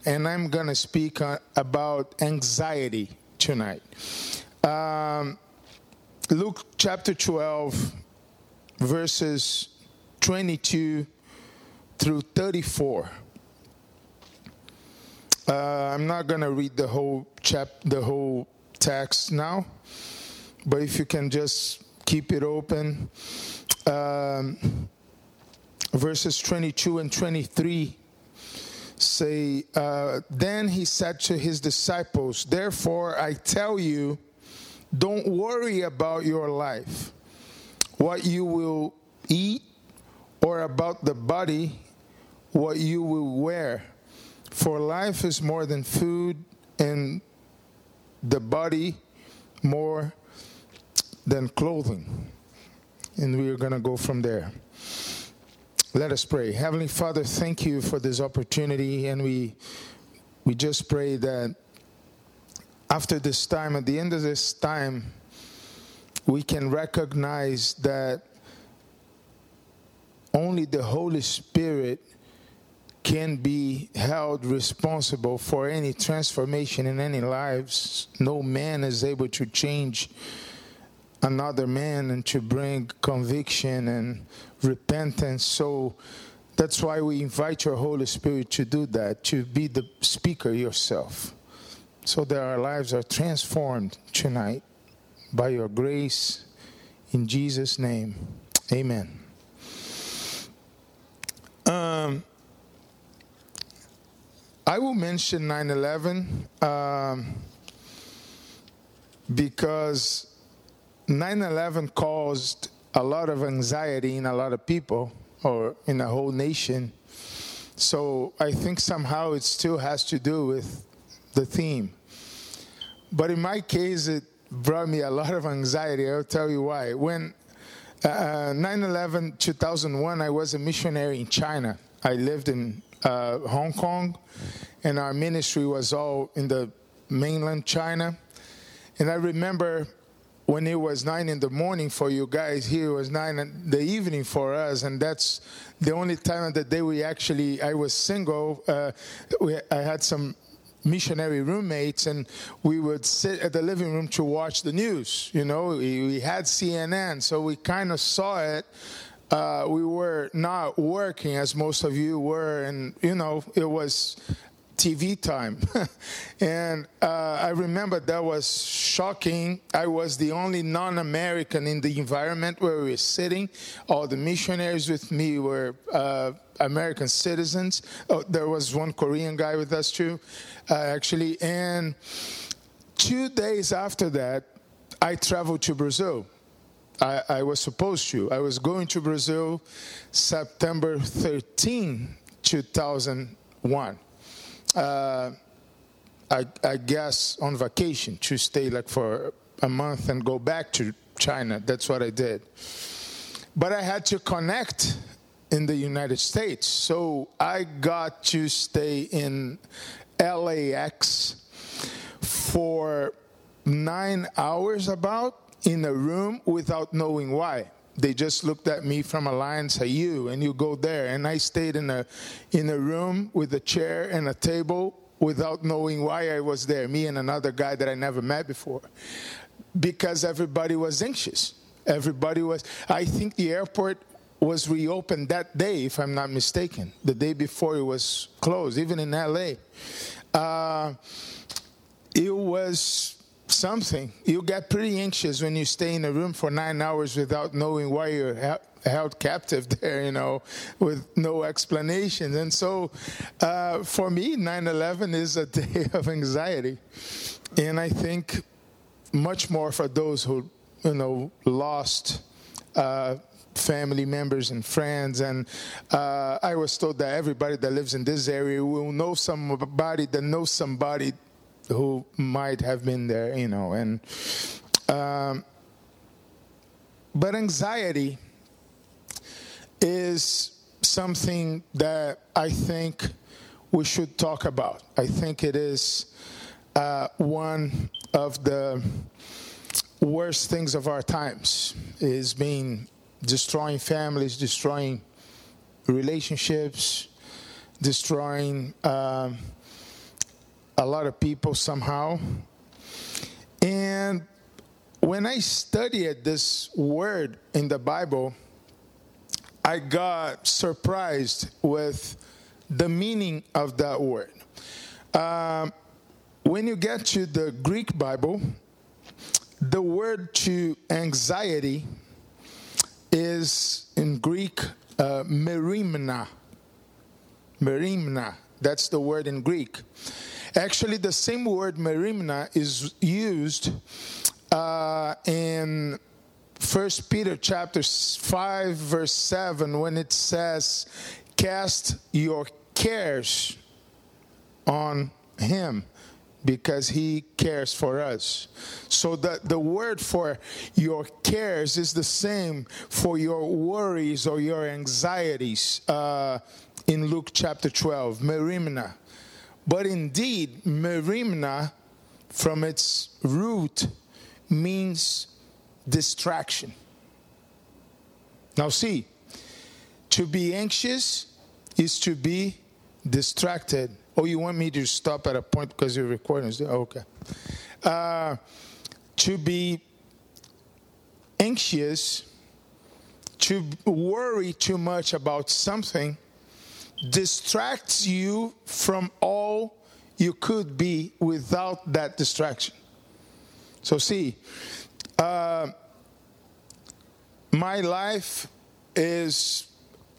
and I'm going to speak about anxiety tonight. Luke chapter 12, verses 22 through 34. I'm not going to read the whole text now, but if you can just keep it open. Verses 22 and 23 say, Then he said to his disciples, Therefore I tell you, don't worry about your life, what you will eat, or about the body, what you will wear. For life is more than food, and the body more than clothing. And we are going to go from there. Let us pray. Heavenly Father, thank you for this opportunity, and we just pray that after this time, at the end of this time, we can recognize that only the Holy Spirit can be held responsible for any transformation in any lives. No man is able to change another man and to bring conviction and repentance. So that's why we invite your Holy Spirit to do that, to be the speaker yourself, so that our lives are transformed tonight by your grace. In Jesus' name, amen. I will mention 9/11 because 9/11 caused a lot of anxiety in a lot of people, or in a whole nation. So I think somehow it still has to do with the theme. But in my case, it brought me a lot of anxiety. I'll tell you why. When 9/11, 2001, I was a missionary in China. I lived in Hong Kong, and our ministry was all in the mainland China. And I remember when it was 9 in the morning for you guys, here it was 9 in the evening for us, and that's the only time of the day I was single. I had some missionary roommates, and we would sit at the living room to watch the news. You know, we had CNN, so we kind of saw it. We were not working as most of you were, and, you know, it was TV time. And I remember that was shocking. I was the only non-American in the environment where we were sitting. All the missionaries with me were American citizens. Oh, there was one Korean guy with us too, actually. And 2 days after that, I traveled to Brazil. I was supposed to. I was going to Brazil September 13, 2001. I guess on vacation, to stay like for a month and go back to China. That's what I did. But I had to connect in the United States. So I got to stay in LAX for 9 hours about, in a room without knowing why. They just looked at me from a line and say, and you go there. And I stayed in a room with a chair and a table without knowing why I was there, me and another guy that I never met before, because everybody was anxious. I think the airport was reopened that day, if I'm not mistaken. The day before it was closed, even in LA. It was something. You get pretty anxious when you stay in a room for 9 hours without knowing why you're held captive there, you know, with no explanation. And so for me, 9/11 is a day of anxiety. And I think much more for those who, you know, lost family members and friends. And I was told that everybody that lives in this area will know somebody that knows somebody who might have been there, you know. And but anxiety is something that I think we should talk about. I think it is one of the worst things of our times, is destroying families, destroying relationships, destroying a lot of people somehow. And when I studied this word in the Bible, I got surprised with the meaning of that word. When you get to the Greek Bible, the word to anxiety is in Greek merimna. Merimna, that's the word in Greek. Actually, the same word merimna is used in 1 Peter chapter 5, verse 7, when it says, cast your cares on him, because he cares for us. So the word for your cares is the same for your worries or your anxieties in Luke chapter 12, merimna. But indeed, merimna, from its root, means distraction. Now see, to be anxious is to be distracted. Oh, you want me to stop at a point because you're recording? Okay. To be anxious, to worry too much about something, distracts you from all you could be without that distraction. So see, my life is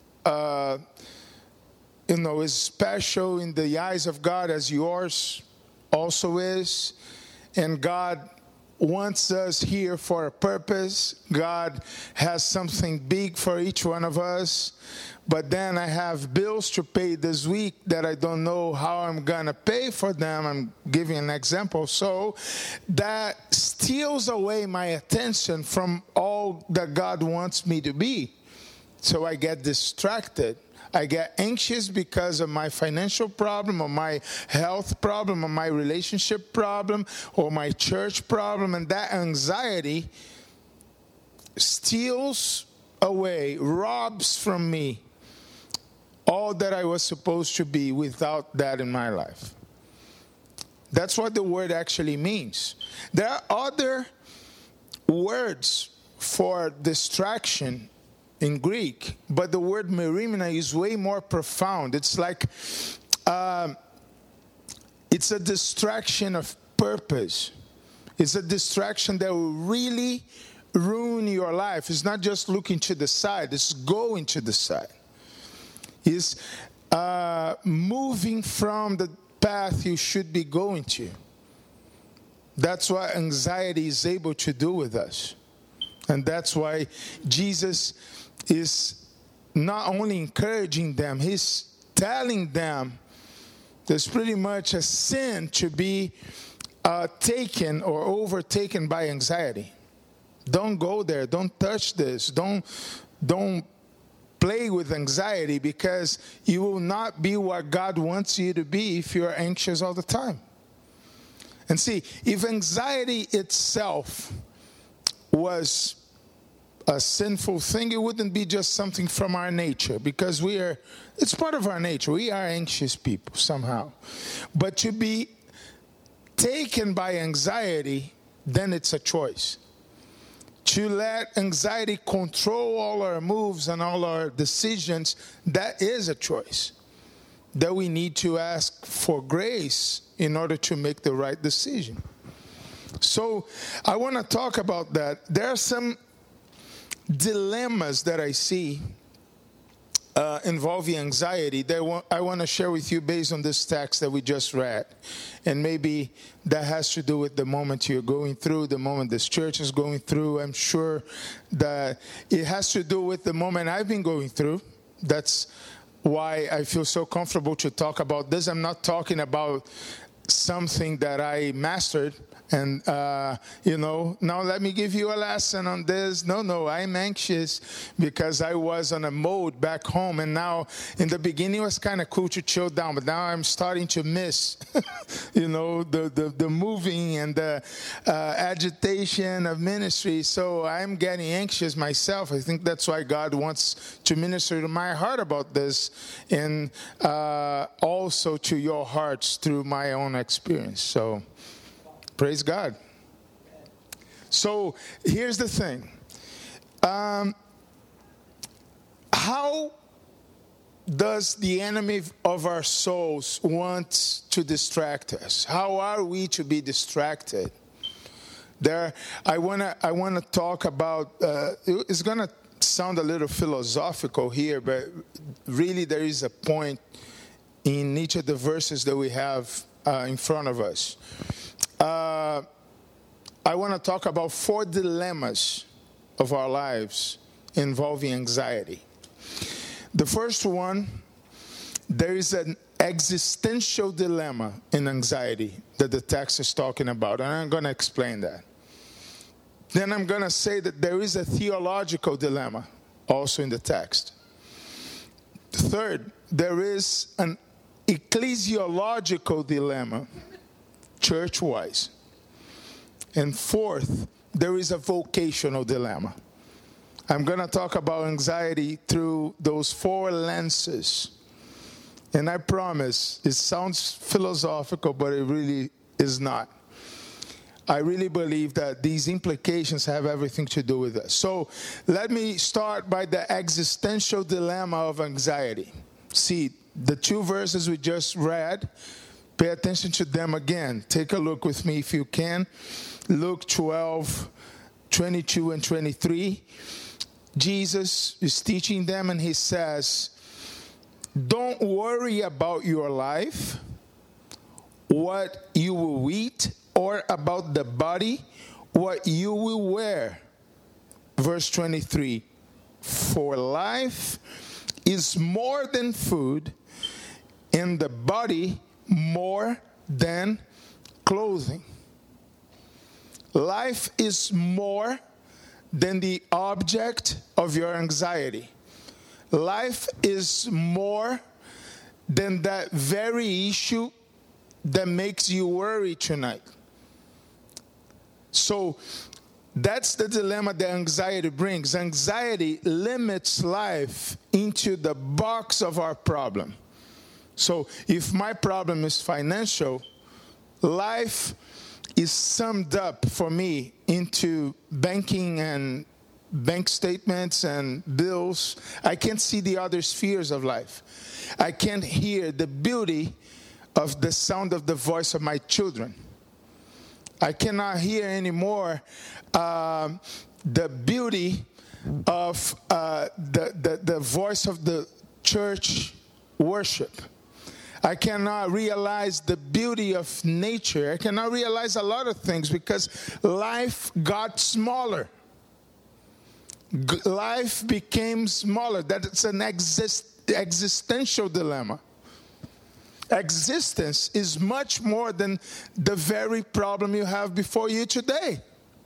is special in the eyes of God as yours also is. And God wants us here for a purpose. God has something big for each one of us. But then I have bills to pay this week that I don't know how I'm going to pay for them. I'm giving an example. So that steals away my attention from all that God wants me to be. So I get distracted. I get anxious because of my financial problem or my health problem or my relationship problem or my church problem. And that anxiety steals away, robs from me all that I was supposed to be without that in my life. That's what the word actually means. There are other words for distraction in Greek, but the word merimna is way more profound. It's like, it's a distraction of purpose. It's a distraction that will really ruin your life. It's not just looking to the side, it's going to the side. It's moving from the path you should be going to. That's what anxiety is able to do with us. And that's why Jesus is not only encouraging them, he's telling them there's pretty much a sin to be taken or overtaken by anxiety. Don't go there. Don't touch this. Don't play with anxiety, because you will not be what God wants you to be if you're anxious all the time. And see, if anxiety itself was a sinful thing, it wouldn't be just something from our nature, because it's part of our nature. We are anxious people somehow. But to be taken by anxiety, then it's a choice. To let anxiety control all our moves and all our decisions, that is a choice that we need to ask for grace in order to make the right decision. So I want to talk about that. There are some dilemmas that I see involving anxiety that I want to share with you based on this text that we just read. And maybe that has to do with the moment you're going through, the moment this church is going through. I'm sure that it has to do with the moment I've been going through. That's why I feel so comfortable to talk about this. I'm not talking about something that I mastered. And, now let me give you a lesson on this. No, I'm anxious because I was on a mode back home. And now, in the beginning, it was kind of cool to chill down. But now I'm starting to miss, the moving and the agitation of ministry. So I'm getting anxious myself. I think that's why God wants to minister to my heart about this, and also to your hearts through my own to experience. So, praise God. So, here's the thing. How does the enemy of our souls want to distract us? How are we to be distracted? I wanna talk about. It's gonna sound a little philosophical here, but really there is a point in each of the verses that we have in front of us. I want to talk about 4 dilemmas of our lives involving anxiety. The first one, there is an existential dilemma in anxiety that the text is talking about, and I'm going to explain that. Then I'm going to say that there is a theological dilemma also in the text. Third, there is an ecclesiological dilemma, church-wise. And fourth, there is a vocational dilemma. I'm going to talk about anxiety through those 4 lenses. And I promise, it sounds philosophical, but it really is not. I really believe that these implications have everything to do with us. So let me start by the existential dilemma of anxiety. See, the 2 verses we just read, pay attention to them again. Take a look with me if you can. Luke 12, 22 and 23. Jesus is teaching them and he says, don't worry about your life, what you will eat, or about the body, what you will wear. Verse 23, for life is more than food, and the body more than clothing. Life is more than the object of your anxiety. Life is more than that very issue that makes you worry tonight. So that's the dilemma that anxiety brings. Anxiety limits life into the box of our problem. So if my problem is financial, life is summed up for me into banking and bank statements and bills. I can't see the other spheres of life. I can't hear the beauty of the sound of the voice of my children. I cannot hear anymore the beauty of the voice of the church worship. I cannot realize the beauty of nature. I cannot realize a lot of things because life got smaller. Life became smaller. That's an existential dilemma. Existence is much more than the very problem you have before you today.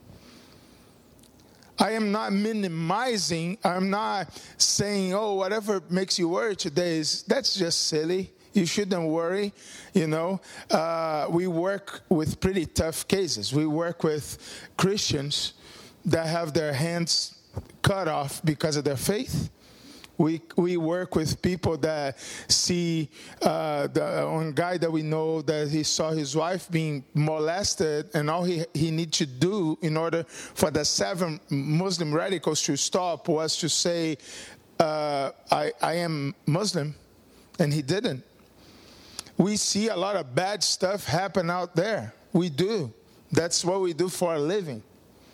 I am not minimizing. I'm not saying, oh, whatever makes you worry today that's just silly. You shouldn't worry. You know, we work with pretty tough cases. We work with Christians that have their hands cut off because of their faith. We work with people that see one guy that we know that he saw his wife being molested, and all he needed to do in order for the 7 Muslim radicals to stop was to say, I am Muslim, and he didn't. We see a lot of bad stuff happen out there. We do. That's what we do for a living.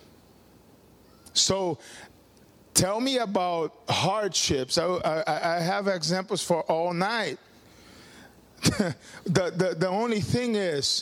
So tell me about hardships. I have examples for all night. The only thing is,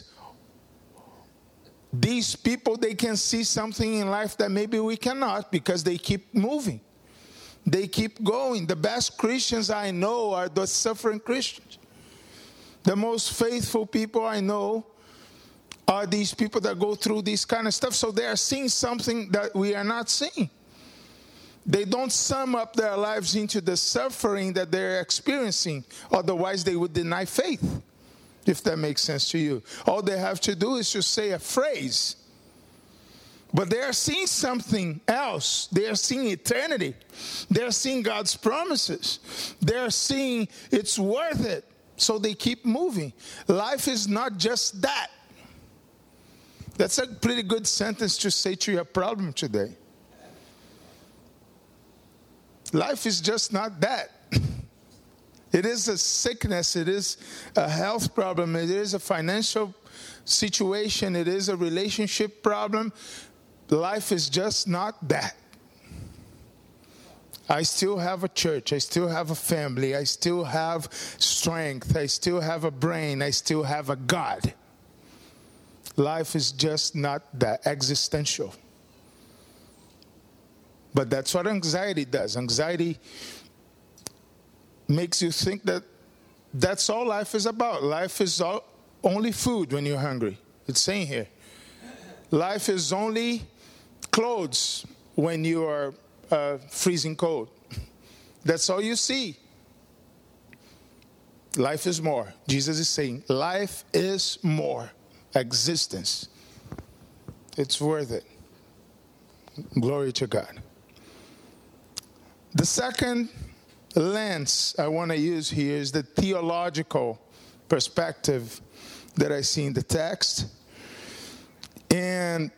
these people, they can see something in life that maybe we cannot because they keep moving. They keep going. The best Christians I know are the suffering Christians. The most faithful people I know are these people that go through this kind of stuff. So they are seeing something that we are not seeing. They don't sum up their lives into the suffering that they're experiencing. Otherwise, they would deny faith, if that makes sense to you. All they have to do is to say a phrase. But they are seeing something else. They are seeing eternity. They are seeing God's promises. They are seeing it's worth it. So they keep moving. Life is not just that. That's a pretty good sentence to say to your problem today. Life is just not that. It is a sickness. It is a health problem. It is a financial situation. It is a relationship problem. Life is just not that. I still have a church. I still have a family. I still have strength. I still have a brain. I still have a God. Life is just not that existential. But that's what anxiety does. Anxiety makes you think that that's all life is about. Life is only food when you're hungry. It's saying here. Life is only clothes when you are freezing cold. That's all you see. Life is more. Jesus is saying, life is more. Existence. It's worth it. Glory to God. The second lens I want to use here is the theological perspective that I see in the text. And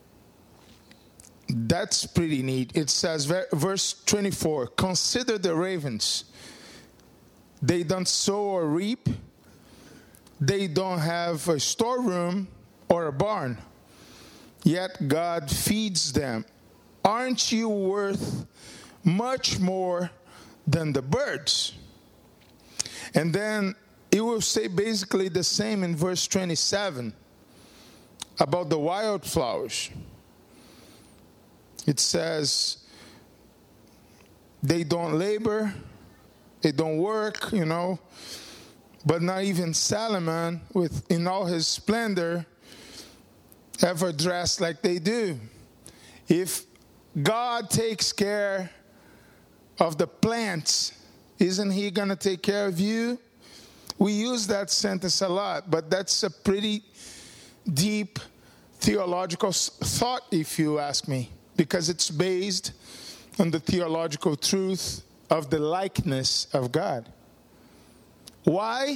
that's pretty neat. It says, verse 24, consider the ravens. They don't sow or reap. They don't have a storeroom or a barn. Yet God feeds them. Aren't you worth much more than the birds? And then it will say basically the same in verse 27 about the wildflowers. It says, they don't labor, they don't work, but not even Solomon, in all his splendor, ever dressed like they do. If God takes care of the plants, isn't he going to take care of you? We use that sentence a lot, but that's a pretty deep theological thought, if you ask me, because it's based on the theological truth of the likeness of God. Why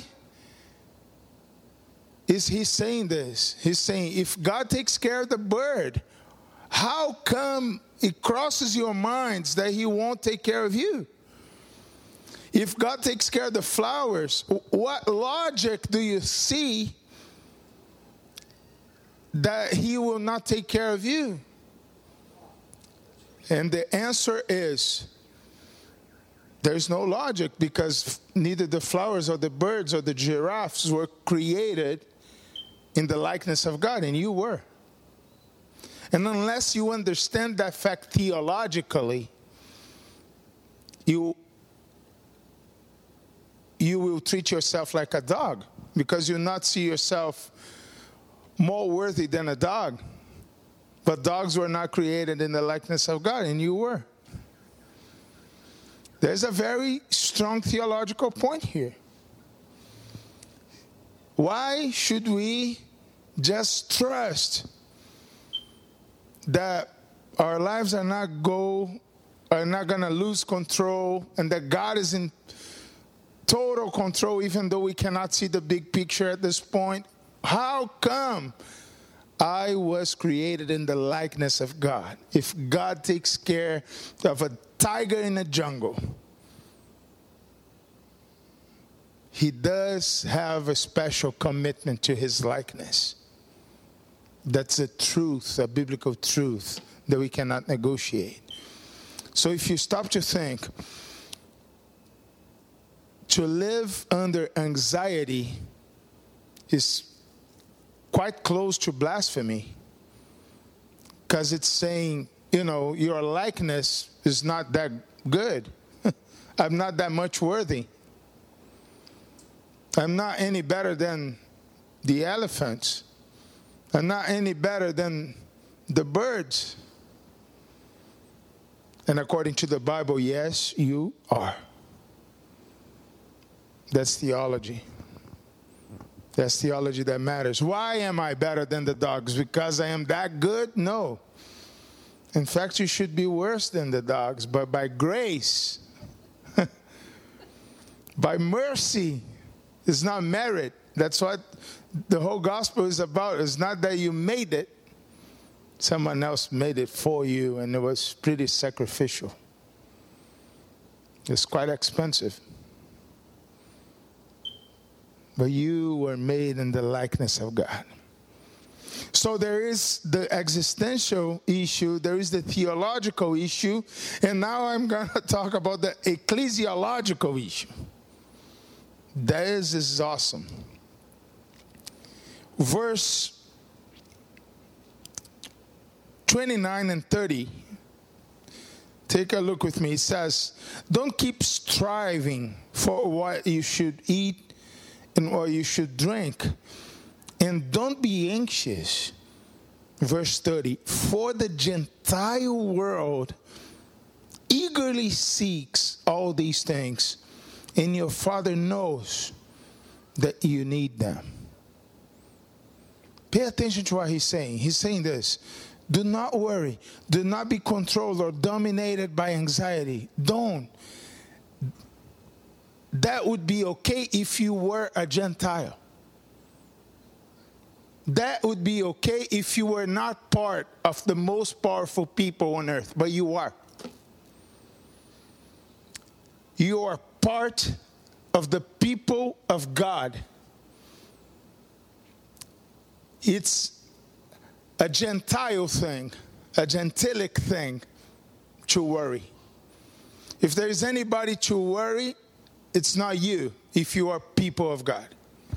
is he saying this? He's saying, if God takes care of the bird, how come it crosses your minds that he won't take care of you? If God takes care of the flowers, what logic do you see that he will not take care of you? And the answer is, there's no logic, because neither the flowers or the birds or the giraffes were created in the likeness of God, and you were. And unless you understand that fact theologically, you will treat yourself like a dog, because you'll not see yourself more worthy than a dog. But dogs were not created in the likeness of God, and you were. There's a very strong theological point here. Why should we just trust that our lives are not going to lose control, and that God is in total control, even though we cannot see the big picture at this point? How come I was created in the likeness of God? If God takes care of a tiger in the jungle, he does have a special commitment to his likeness. That's a truth, a biblical truth that we cannot negotiate. So if you stop to think, to live under anxiety is quite close to blasphemy, because it's saying, your likeness is not that good. I'm not that much worthy. I'm not any better than the elephants. I'm not any better than the birds. And according to the Bible, yes, you are. That's theology. That's theology that matters. Why am I better than the dogs? Because I am that good? No. In fact, you should be worse than the dogs. But by grace, by mercy, It's not merit. That's what the whole gospel is about. It's not that you made it. Someone else made it for you, and it was pretty sacrificial. It's quite expensive. But you were made in the likeness of God. So there is the existential issue, there is the theological issue, and now I'm going to talk about the ecclesiological issue. This is awesome. Verse 29 and 30. Take a look with me. It says, don't keep striving for what you should eat and what you should drink. And don't be anxious. Verse 30. For the Gentile world eagerly seeks all these things, and your Father knows that you need them. Pay attention to what he's saying. He's saying this. Do not worry. Do not be controlled or dominated by anxiety. Don't. That would be okay if you were a Gentile. That would be okay if you were not part of the most powerful people on earth, but you are. You are part of the people of God. It's a Gentile thing, a gentilic thing to worry. If there is anybody to worry, it's not you if you are people of God.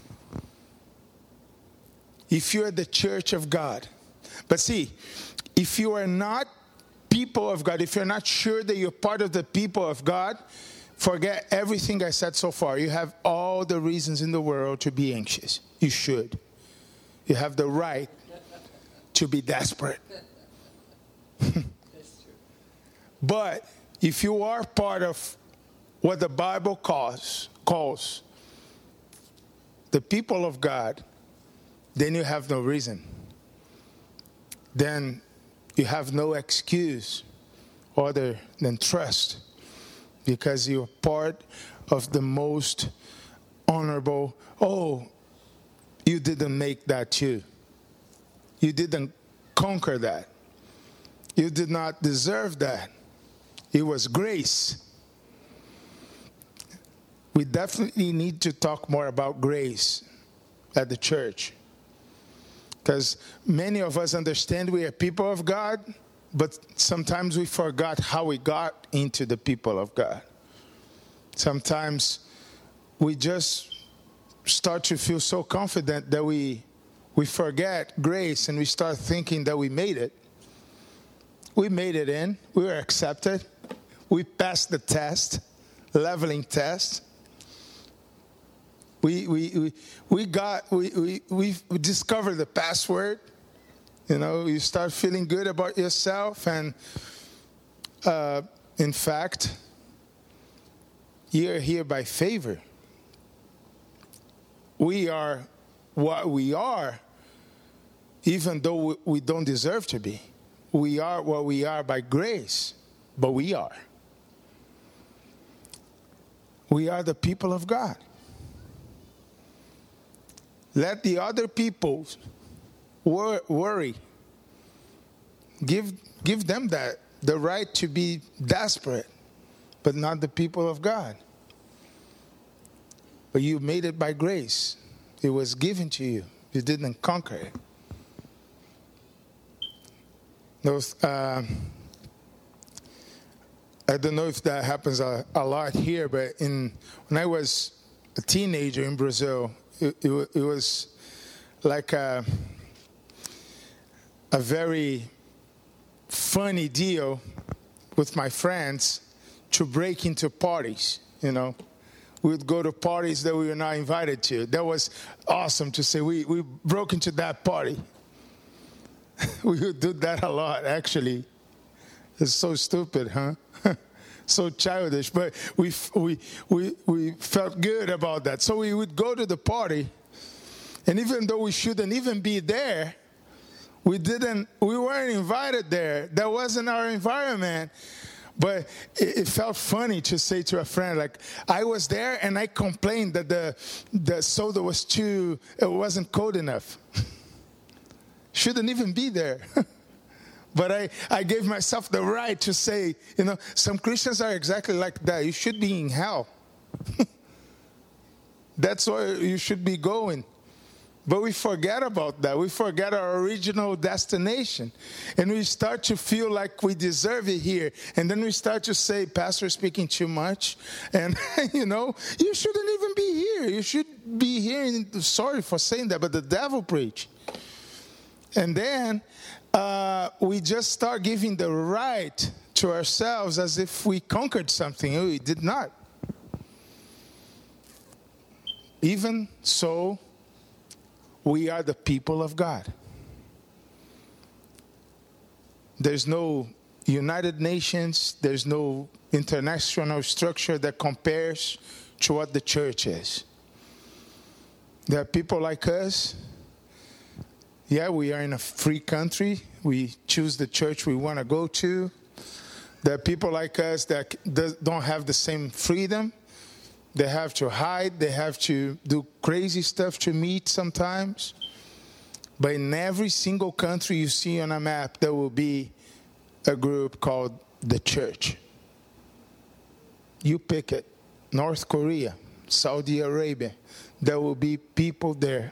If you are the church of God. But see, if you are not people of God, if you're not sure that you're part of the people of God, forget everything I said so far. You have all the reasons in the world to be anxious. You should. You have the right to be desperate. That's true. But if you are part of what the Bible calls the people of God, then you have no reason. Then you have no excuse other than trust, because you're part of the most honorable. Oh, you didn't make that too. You didn't conquer that. You did not deserve that. It was grace. We definitely need to talk more about grace at the church. Because many of us understand we are people of God, but sometimes we forgot how we got into the people of God. Sometimes we just start to feel so confident that we forget grace and we start thinking that we made it. We made it in. We were accepted. We passed the test, leveling test. We discovered the password. You know, you start feeling good about yourself, and in fact, you're here by favor. We are what we are, even though we don't deserve to be. We are what we are by grace, but we are. We are the people of God. Let the other people worry. Give them the right to be desperate, but not the people of God. But you made it by grace. It was given to you. You didn't conquer it. I don't know if that happens a lot here, but when I was a teenager in Brazil, it was like a very funny deal with my friends to break into parties, you know. We would go to parties that we were not invited to. That was awesome to say. We broke into that party. We would do that a lot, actually. It's so stupid, huh? So childish, but we felt good about that. So we would go to the party, and even though we shouldn't even be there, we weren't invited there. That wasn't our environment. But it felt funny to say to a friend, like, I was there and I complained that the soda was it wasn't cold enough. Shouldn't even be there. But I gave myself the right to say, some Christians are exactly like that. You should be in hell. That's where you should be going. But we forget about that. We forget our original destination. And we start to feel like we deserve it here. And then we start to say, Pastor speaking too much. And, you shouldn't even be here. You should be here. Sorry for saying that, but the devil preach. And then we just start giving the right to ourselves as if we conquered something. We did not. Even so, we are the people of God. There's no United Nations, there's no international structure that compares to what the church is. There are people like us. Yeah, we are in a free country. We choose the church we want to go to. There are people like us that don't have the same freedom. They have to hide. They have to do crazy stuff to meet sometimes. But in every single country you see on a map, there will be a group called the church. You pick it. North Korea, Saudi Arabia. There will be people there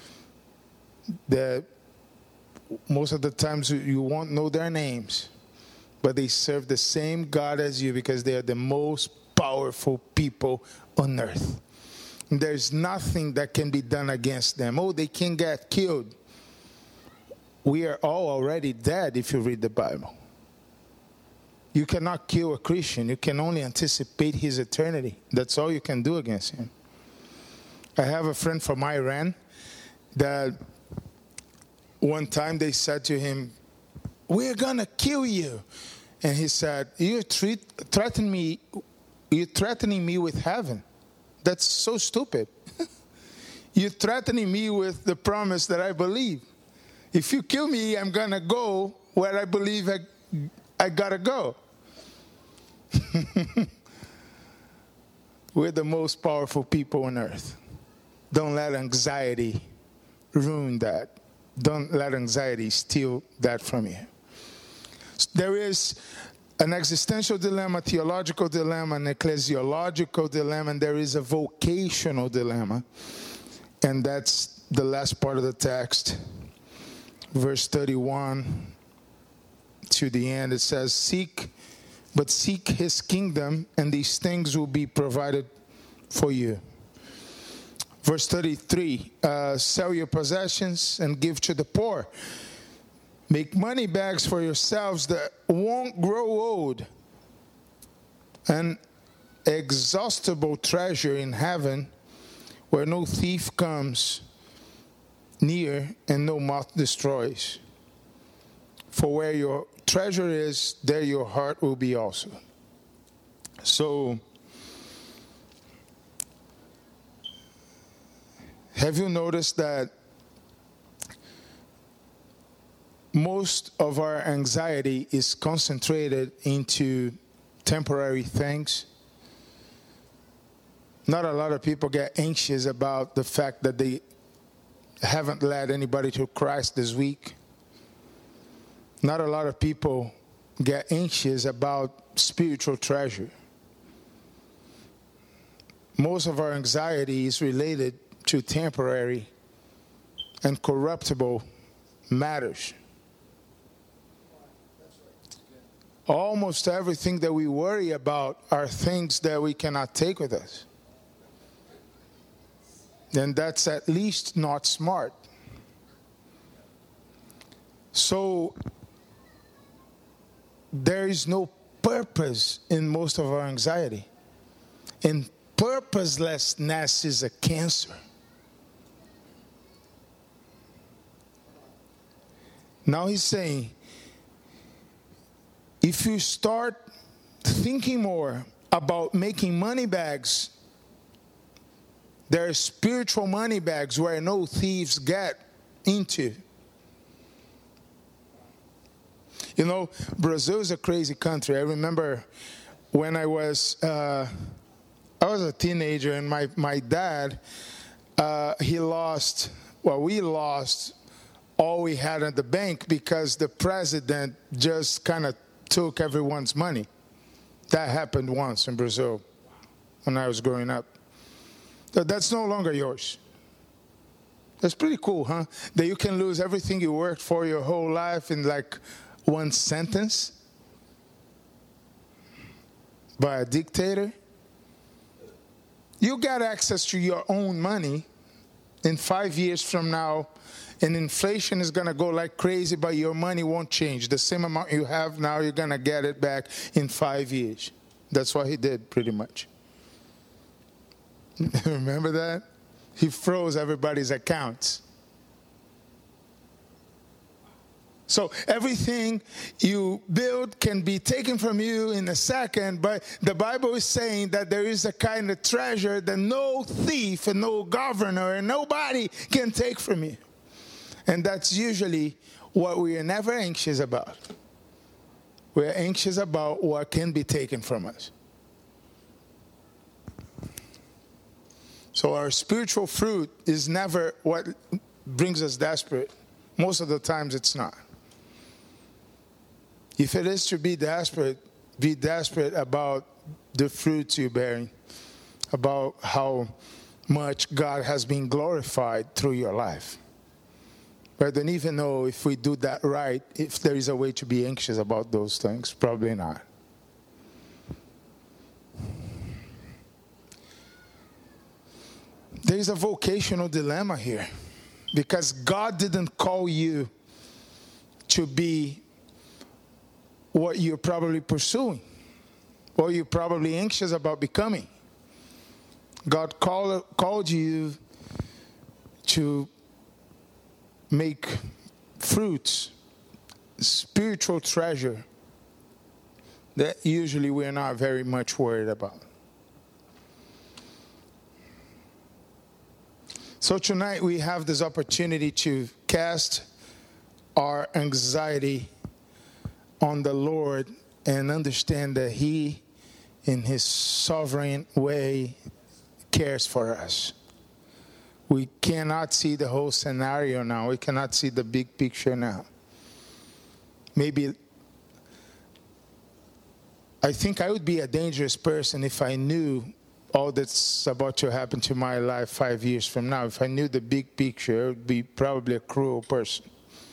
that most of the times you won't know their names. But they serve the same God as you because they are the most powerful people on earth. There's nothing that can be done against them. Oh, they can get killed. We are all already dead if you read the Bible. You cannot kill a Christian. You can only anticipate his eternity. That's all you can do against him. I have a friend from Iran that one time they said to him, "We're going to kill you." And he said, You're threatening me with heaven. That's so stupid. You're threatening me with the promise that I believe. If you kill me, I'm going to go where I believe I got to go. We're the most powerful people on earth. Don't let anxiety ruin that. Don't let anxiety steal that from you. There is an existential dilemma, theological dilemma, an ecclesiological dilemma, and there is a vocational dilemma. And that's the last part of the text. Verse 31 to the end, it says, seek his kingdom, and these things will be provided for you. Verse 33, sell your possessions and give to the poor. Make money bags for yourselves that won't grow old. An exhaustible treasure in heaven where no thief comes near and no moth destroys. For where your treasure is, there your heart will be also. So, have you noticed that most of our anxiety is concentrated into temporary things? Not a lot of people get anxious about the fact that they haven't led anybody to Christ this week. Not a lot of people get anxious about spiritual treasure. Most of our anxiety is related to temporary and corruptible matters. Almost everything that we worry about are things that we cannot take with us. And that's at least not smart. So there is no purpose in most of our anxiety. And purposelessness is a cancer. Now he's saying, if you start thinking more about making money bags, there are spiritual money bags where no thieves get into. You know, Brazil is a crazy country. I remember when I was a teenager, and my dad, we lost all we had at the bank because the president just kind of took everyone's money. That happened once in Brazil when I was growing up. That's no longer yours. That's pretty cool, huh? That you can lose everything you worked for your whole life in like one sentence by a dictator. You got access to your own money in 5 years from now, and inflation is going to go like crazy, but your money won't change. The same amount you have now, you're going to get it back in 5 years. That's what he did, pretty much. Remember that? He froze everybody's accounts. So everything you build can be taken from you in a second, but the Bible is saying that there is a kind of treasure that no thief and no governor and nobody can take from you. And that's usually what we are never anxious about. We're anxious about what can be taken from us. So our spiritual fruit is never what brings us desperate. Most of the times it's not. If it is to be desperate about the fruits you're bearing, about how much God has been glorified through your life. But I don't even know if we do that right, if there is a way to be anxious about those things. Probably not. There is a vocational dilemma here, because God didn't call you to be what you're probably pursuing, or you're probably anxious about becoming. God called you to make fruits, spiritual treasure that usually we're not very much worried about. So tonight we have this opportunity to cast our anxiety on the Lord and understand that He, in His sovereign way, cares for us. We cannot see the whole scenario now. We cannot see the big picture now. Maybe I think I would be a dangerous person if I knew all that's about to happen to my life 5 years from now. If I knew the big picture, I would be probably a cruel person.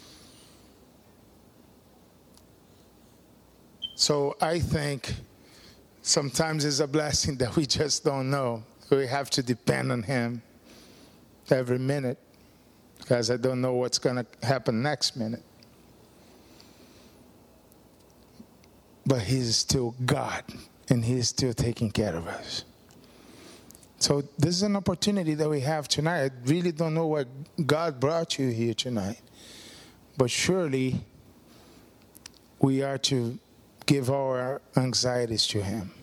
So I think sometimes it's a blessing that we just don't know. We have to depend on Him every minute, because I don't know what's going to happen next minute. But He's still God, and He's still taking care of us. So this is an opportunity that we have tonight. I really don't know why God brought you here tonight, but surely we are to give our anxieties to Him.